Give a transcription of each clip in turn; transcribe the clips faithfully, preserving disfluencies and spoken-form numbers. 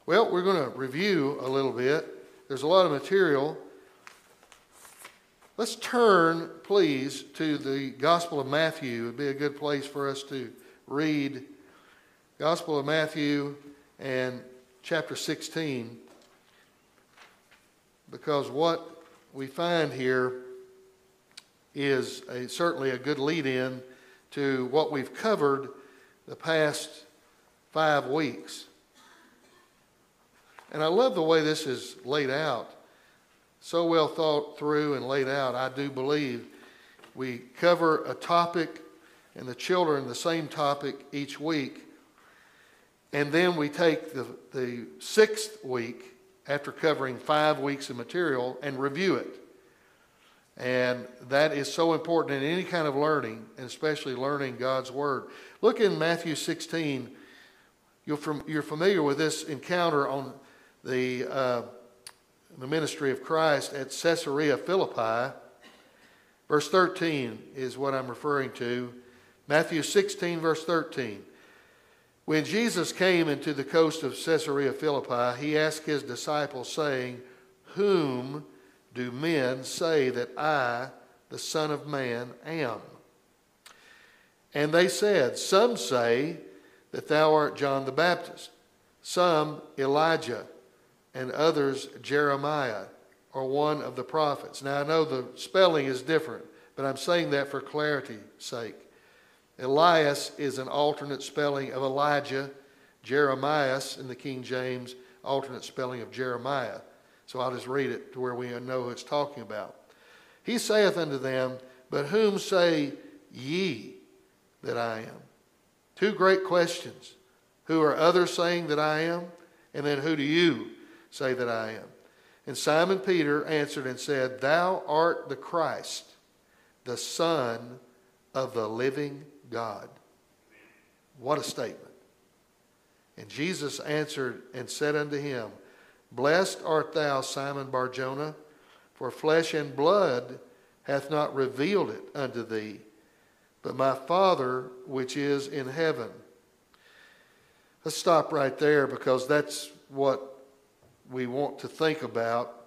Well, we're going to review a little bit. There's a lot of material. Let's turn, please, to the Gospel of Matthew. It would be a good place for us to read Gospel of Matthew and chapter sixteen, because what we find here is a, certainly a good lead-in to what we've covered the past five weeks. And I love the way this is laid out. So well thought through and laid out. I do believe we cover a topic and the children the same topic each week. And then we take the, the sixth week after covering five weeks of material and review it. And that is so important in any kind of learning, and especially learning God's Word. Look in Matthew sixteen. You're, from, you're familiar with this encounter on the, uh, the ministry of Christ at Caesarea Philippi. Verse thirteen is what I'm referring to. Matthew sixteen, verse thirteen. When Jesus came into the coast of Caesarea Philippi, he asked his disciples, saying, "Whom do men say that I, the Son of Man, am?" And they said, "Some say that thou art John the Baptist, some Elijah, and others Jeremiah, or one of the prophets." Now I know the spelling is different, but I'm saying that for clarity's sake. Elias is an alternate spelling of Elijah. Jeremias in the King James, alternate spelling of Jeremiah. So I'll just read it to where we know who it's talking about. He saith unto them, "But whom say ye that I am?" Two great questions. Who are others saying that I am? And then who do you say that I am? And Simon Peter answered and said, "Thou art the Christ, the Son of the living God." What a statement. And Jesus answered and said unto him, "Blessed art thou, Simon Bar-Jonah, for flesh and blood hath not revealed it unto thee, but my Father which is in heaven." Let's stop right there, because that's what we want to think about.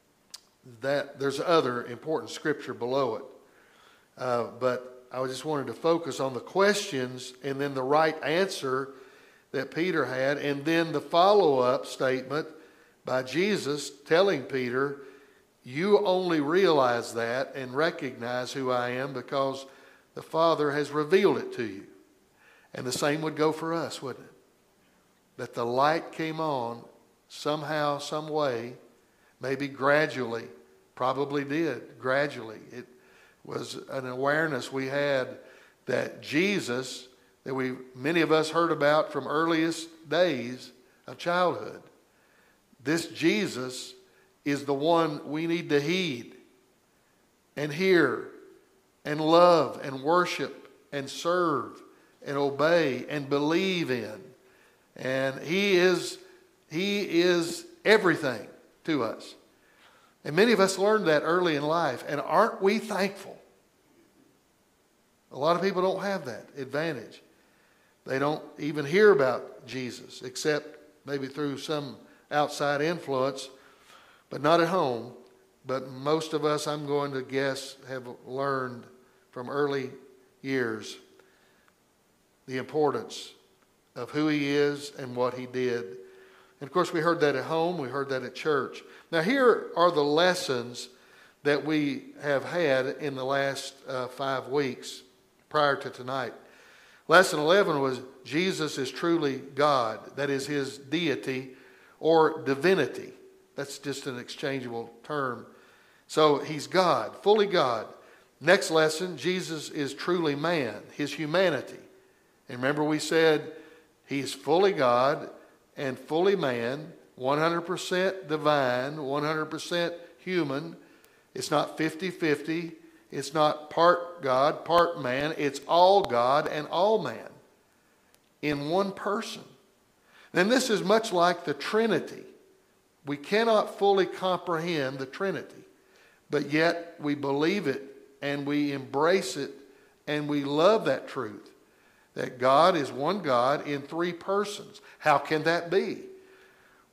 That there's other important scripture below it. Uh, but I just wanted to focus on the questions and then the right answer that Peter had, and then the follow-up statement by Jesus telling Peter, "You only realize that and recognize who I am because the Father has revealed it to you." And the same would go for us, wouldn't it? That the light came on somehow, some way, maybe gradually, probably did, gradually. It was an awareness we had that Jesus, that we many of us heard about from earliest days of childhood, this Jesus is the one we need to heed and hear and love and worship and serve and obey and believe in. And he is, he is everything to us. And many of us learned that early in life. And aren't we thankful? A lot of people don't have that advantage. They don't even hear about Jesus except maybe through some outside influence, but not at home. But most of us, I'm going to guess, have learned from early years the importance of who he is and what he did. And of course, we heard that at home, we heard that at church. Now, here are the lessons that we have had in the last uh, five weeks prior to tonight. Lesson eleven was Jesus is truly God. That is his deity or divinity. That's just an exchangeable term. So he's God, fully God. Next lesson, Jesus is truly man, his humanity. And remember we said he's fully God and fully man, one hundred percent divine, one hundred percent human. It's not fifty-fifty. It's not part God, part man. It's all God and all man in one person. Then this is much like the Trinity. We cannot fully comprehend the Trinity, but yet we believe it and we embrace it and we love that truth, that God is one God in three persons. How can that be?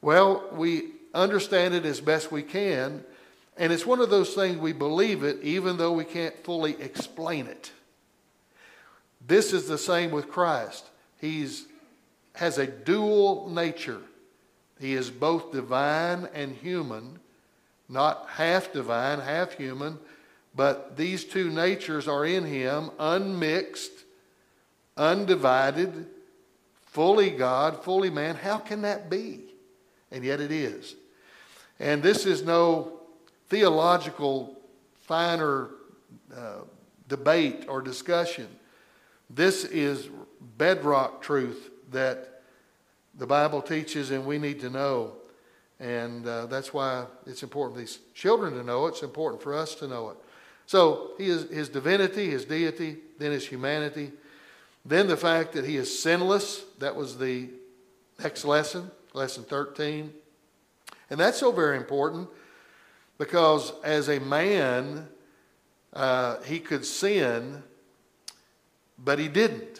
Well, we understand it as best we can, and it's one of those things we believe it even though we can't fully explain it. This is the same with Christ. He's has a dual nature. He is both divine and human, not half divine, half human, but these two natures are in him, unmixed, undivided, fully God, fully man. How can that be? And yet it is. And this is no theological finer uh, debate or discussion. This is bedrock truth that the Bible teaches and we need to know. And uh, that's why it's important for these children to know it. It's important for us to know it. So he is, his divinity, his deity, then his humanity, then the fact that he is sinless. That was the next lesson, lesson thirteen. And that's so very important because as a man, uh, he could sin, but he didn't.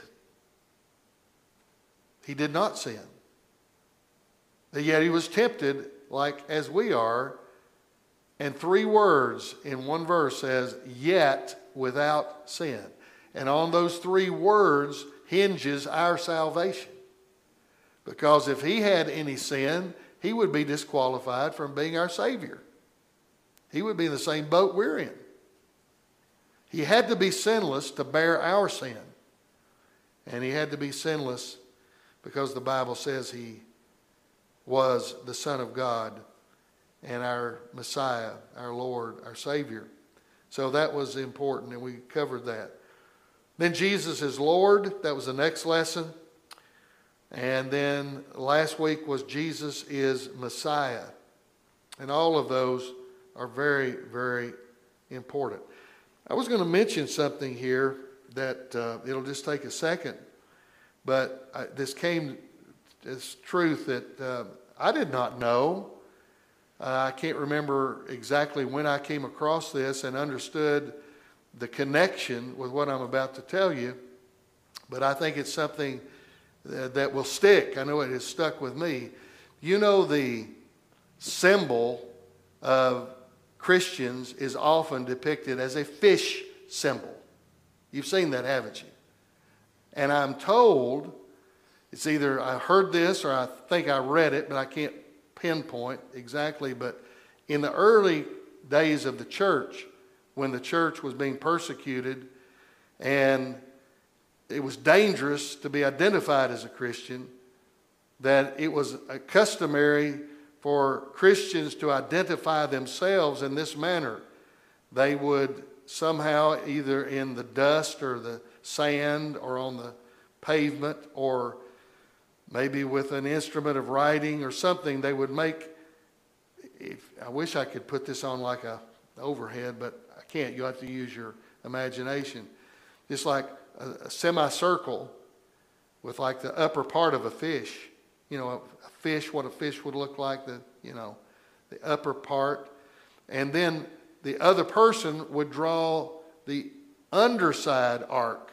He did not sin. Yet he was tempted like as we are. And three words in one verse says, yet without sin. And on those three words hinges our salvation. Because if he had any sin, he would be disqualified from being our Savior. He would be in the same boat we're in. He had to be sinless to bear our sin. And he had to be sinless because the Bible says he was the Son of God and our Messiah, our Lord, our Savior. So that was important, and we covered that. Then Jesus is Lord. That was the next lesson. And then last week was Jesus is Messiah. And all of those are very, very important. I was going to mention something here that uh, it'll just take a second. But I, this came, this truth that uh, I did not know. Uh, I can't remember exactly when I came across this and understood the connection with what I'm about to tell you. But I think it's something that, that will stick. I know it has stuck with me. You know, the symbol of Christians is often depicted as a fish symbol. You've seen that, haven't you? And I'm told, it's either I heard this or I think I read it, but I can't pinpoint exactly. But in the early days of the church, when the church was being persecuted and it was dangerous to be identified as a Christian, that it was customary for Christians to identify themselves in this manner. They would somehow, either in the dust or the sand or on the pavement or maybe with an instrument of writing or something, they would make, if, I wish I could put this on like a overhead, but I can't. You'll have to use your imagination. Just like a, a semicircle with like the upper part of a fish. You know, a, a fish, what a fish would look like, the, you know, the upper part. And then the other person would draw the underside arc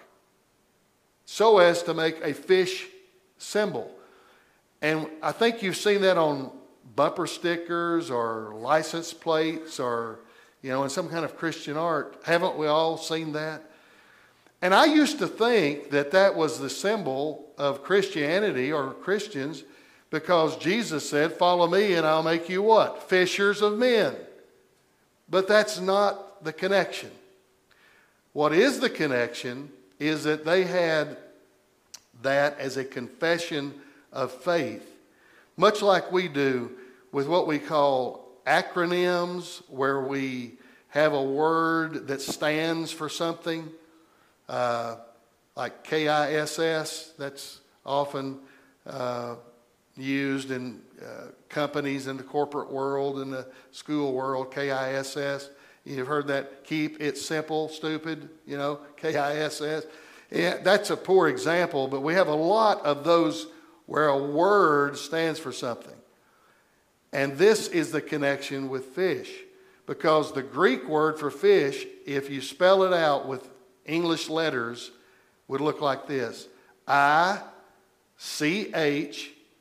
so as to make a fish symbol. And I think you've seen that on bumper stickers or license plates or, you know, in some kind of Christian art. Haven't we all seen that? And I used to think that that was the symbol of Christianity or Christians because Jesus said, follow me and I'll make you what? Fishers of men. But that's not the connection. What is the connection is that they had that as a confession of faith, much like we do with what we call acronyms, where we have a word that stands for something, uh, like K I S S. That's often uh, used in uh, companies in the corporate world, in the school world, K I S S. You've heard that, keep it simple, stupid, you know, K I S S. Yeah, that's a poor example, but we have a lot of those where a word stands for something. And this is the connection with fish, because the Greek word for fish, if you spell it out with English letters, would look like this: I C H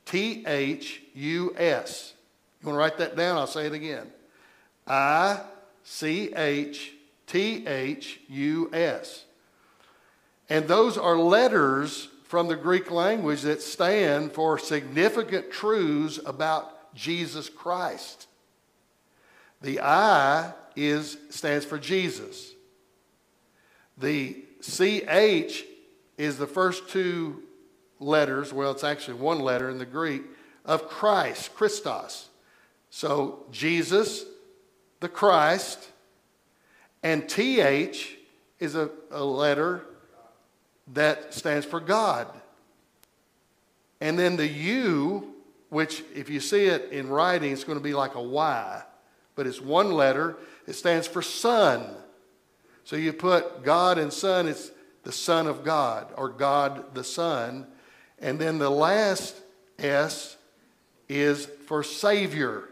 T H U S. You want to write that down? I'll say it again. I C H T H U S. And those are letters from the Greek language that stand for significant truths about Jesus Christ. The I is stands for Jesus. The C H is the first two letters, well, it's actually one letter in the Greek, of Christ, Christos. So Jesus, the Christ, and T H is a, a letter that stands for God. And then the U, which if you see it in writing, it's going to be like a Y, but it's one letter. It stands for Son. So you put God and Son, it's the Son of God, or God the Son. And then the last S is for Savior.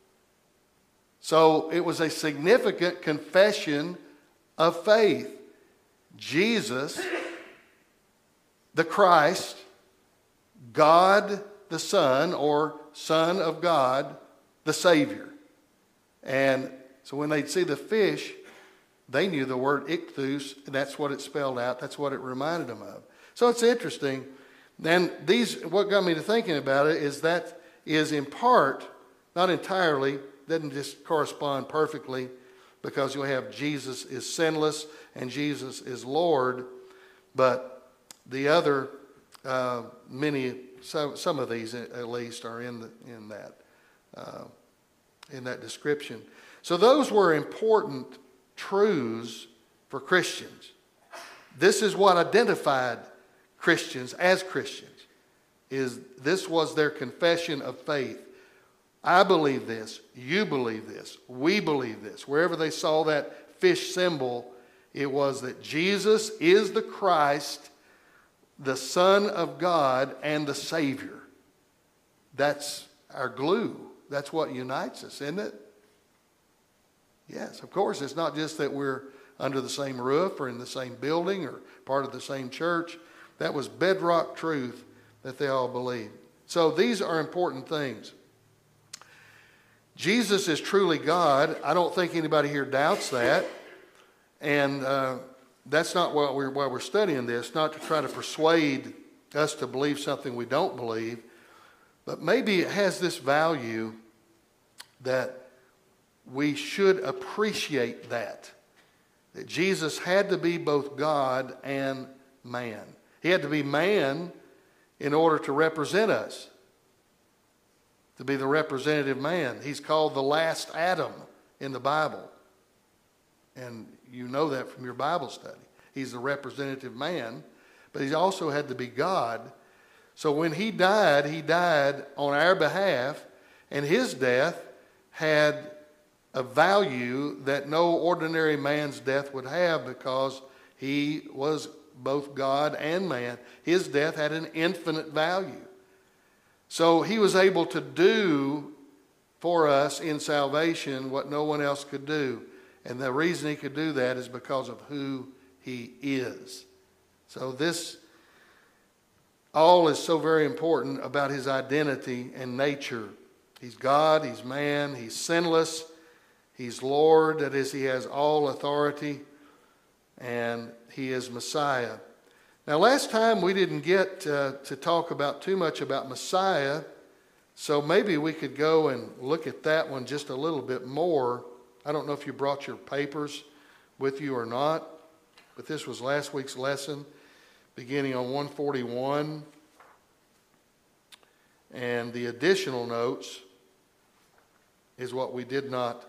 So it was a significant confession of faith. Jesus, the Christ, God the Son, or Son of God, the Savior. And so when they'd see the fish, they knew the word ichthus, and that's what it spelled out. That's what it reminded them of. So it's interesting. And these, what got me to thinking about it is that is in part, not entirely, doesn't just correspond perfectly, because you'll have Jesus is sinless and Jesus is Lord, but the other uh, many, some, some of these at least are in the, in that uh, in that description. So those were important truths for Christians. This is what identified Christians as Christians. Is this was their confession of faith. I believe this, you believe this, we believe this. Wherever they saw that fish symbol, it was that Jesus is the Christ, the Son of God, and the Savior. That's our glue. That's what unites us, isn't it? Yes, of course. It's not just that we're under the same roof or in the same building or part of the same church. That was bedrock truth that they all believed. So these are important things. Jesus is truly God. I don't think anybody here doubts that. And uh, that's not why we're, why we're studying this, not to try to persuade us to believe something we don't believe. But maybe it has this value that we should appreciate that. That Jesus had to be both God and man. He had to be man in order to represent us. To be the representative man. He's called the last Adam in the Bible. And you know that from your Bible study. He's the representative man, but he also had to be God. So when he died, he died on our behalf, and his death had a value that no ordinary man's death would have, because he was both God and man. His death had an infinite value. So he was able to do for us in salvation what no one else could do. And the reason he could do that is because of who he is. So this all is so very important about his identity and nature. He's God, he's man, he's sinless, he's Lord, that is, he has all authority, and he is Messiah. Now, last time we didn't get uh, to talk about too much about Messiah, so maybe we could go and look at that one just a little bit more. I don't know if you brought your papers with you or not, but this was last week's lesson, beginning on one forty-one. And the additional notes is what we did not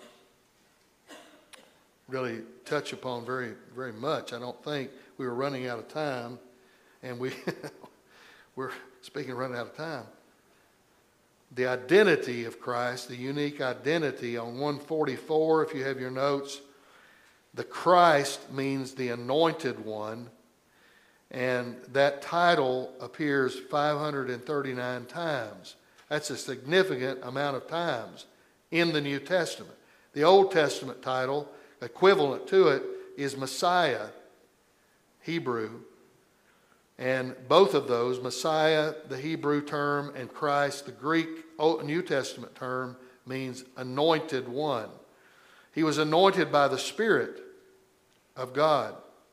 really touch upon very, very much. I don't think. We were running out of time. And we, we're speaking of running out of time. The identity of Christ, the unique identity on one forty-four, if you have your notes, the Christ means the anointed one. And that title appears five hundred thirty-nine times. That's a significant amount of times in the New Testament. The Old Testament title, equivalent to it, is Messiah, Hebrew. And both of those, Messiah, the Hebrew term, and Christ, the Greek Old New Testament term, means anointed one. He was anointed by the Spirit of God.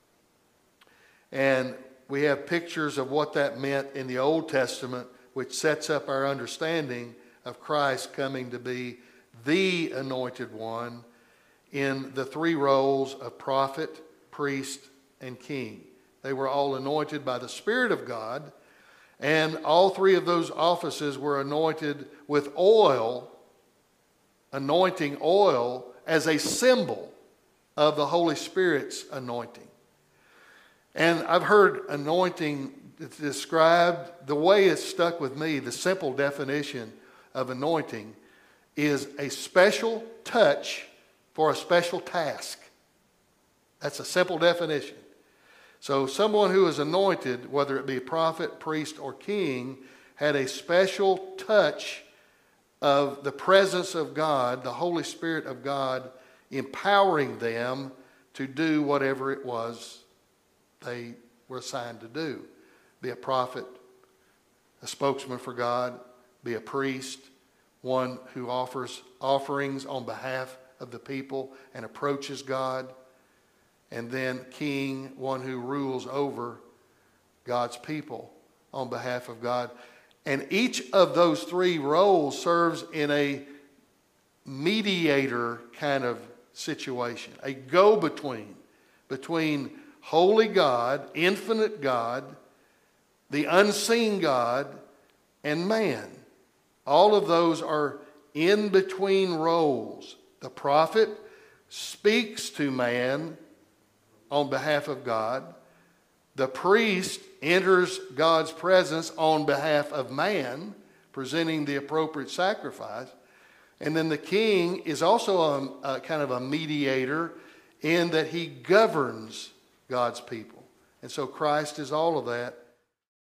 And we have pictures of what that meant in the Old Testament, which sets up our understanding of Christ coming to be the anointed one in the three roles of prophet, priest, and king. They were all anointed by the Spirit of God, and all three of those offices were anointed with oil, anointing oil as a symbol of the Holy Spirit's anointing. And I've heard anointing described, the way it's stuck with me, the simple definition of anointing is a special touch for a special task. That's a simple definition. So someone who is anointed, whether it be a prophet, priest, or king, had a special touch of the presence of God, the Holy Spirit of God, empowering them to do whatever it was they were assigned to do. Be a prophet, a spokesman for God, be a priest, one who offers offerings on behalf of the people and approaches God, and then king, one who rules over God's people on behalf of God. And each of those three roles serves in a mediator kind of situation, a go-between between holy God, infinite God, the unseen God, and man. All of those are in-between roles. The prophet speaks to man on behalf of God. The priest enters God's presence on behalf of man, presenting the appropriate sacrifice. And then the king is also a, a kind of a mediator in that he governs God's people. And so Christ is all of that